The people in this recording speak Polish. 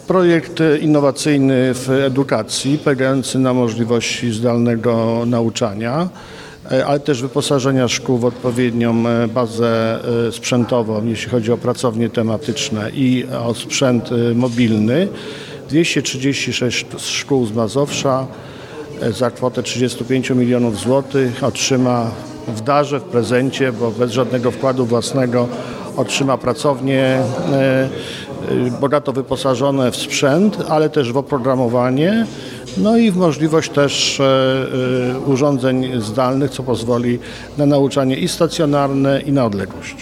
projekt innowacyjny w edukacji, polegający na możliwości zdalnego nauczania, ale też wyposażenia szkół w odpowiednią bazę sprzętową, jeśli chodzi o pracownie tematyczne i o sprzęt mobilny. 236 szkół z Mazowsza za kwotę 35 milionów złotych otrzyma w darze, w prezencie, bo bez żadnego wkładu własnego otrzyma pracownie bogato wyposażone w sprzęt, ale też w oprogramowanie, no i w możliwość też urządzeń zdalnych, co pozwoli na nauczanie i stacjonarne, i na odległość.